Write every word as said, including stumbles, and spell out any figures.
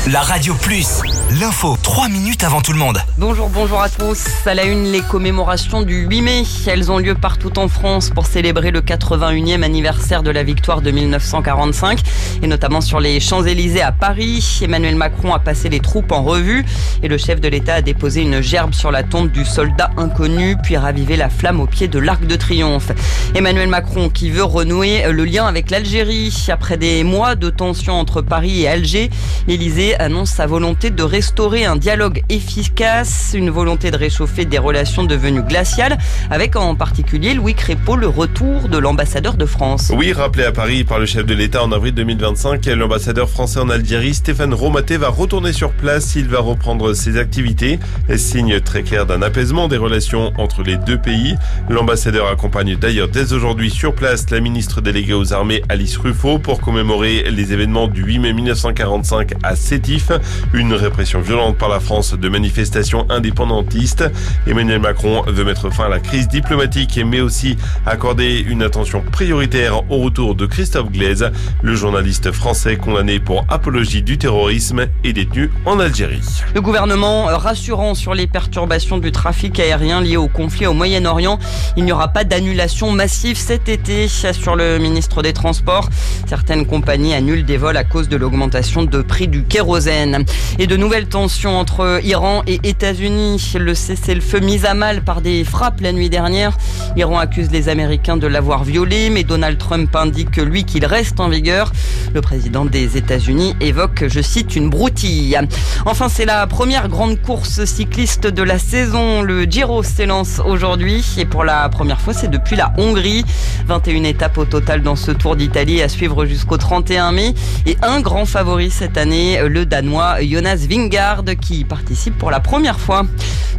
La Radio Plus, l'info trois minutes avant tout le monde. Bonjour, bonjour à tous. À la une, les commémorations du huit mai. Elles ont lieu partout en France pour célébrer le quatre-vingt-unième anniversaire de la victoire de mille neuf cent quarante-cinq et notamment sur les Champs-Élysées à Paris. Emmanuel Macron a passé les troupes en revue et le chef de l'État a déposé une gerbe sur la tombe du soldat inconnu puis ravivé la flamme au pied de l'Arc de Triomphe. Emmanuel Macron qui veut renouer le lien avec l'Algérie. Après des mois de tensions entre Paris et Alger, l'Élysée annonce sa volonté de restaurer un dialogue efficace, une volonté de réchauffer des relations devenues glaciales, avec en particulier Louis Crépeau, le retour de l'ambassadeur de France. Oui, rappelé à Paris par le chef de l'État en avril deux mille vingt-cinq, l'ambassadeur français en Algérie, Stéphane Romaté, va retourner sur place. Il va reprendre ses activités. Signe très clair d'un apaisement des relations entre les deux pays. L'ambassadeur accompagne d'ailleurs dès aujourd'hui sur place la ministre déléguée aux armées Alice Ruffo pour commémorer les événements du huit mai mille neuf cent quarante-cinq à Sétif. Une répression violente par la France de manifestations indépendantistes. Emmanuel Macron veut mettre fin à la crise diplomatique mais aussi accorder une attention prioritaire au retour de Christophe Glaise, le journaliste français condamné pour apologie du terrorisme et détenu en Algérie. Le gouvernement rassurant sur les perturbations du trafic aérien liées au conflit au Moyen-Orient. Il n'y aura pas d'annulation massive cet été, assure le ministre des Transports. Certaines compagnies annulent des vols à cause de l'augmentation de prix du kérosène. Et de nouvelles tensions entre Iran et États-Unis. Le cessez-le-feu mis à mal par des frappes la nuit dernière. L'Iran accuse les Américains de l'avoir violé, mais Donald Trump indique lui qu'il reste en vigueur. Le président des États-Unis évoque, je cite, une broutille. Enfin, c'est la première grande course cycliste de la saison. Le Giro s'élance aujourd'hui et pour la première fois, c'est depuis la Hongrie. vingt et une étapes au total dans ce Tour d'Italie à suivre jusqu'au trente et un mai. Et un grand favori cette année, le Danois Jonas Vingegaard qui participe pour la première fois.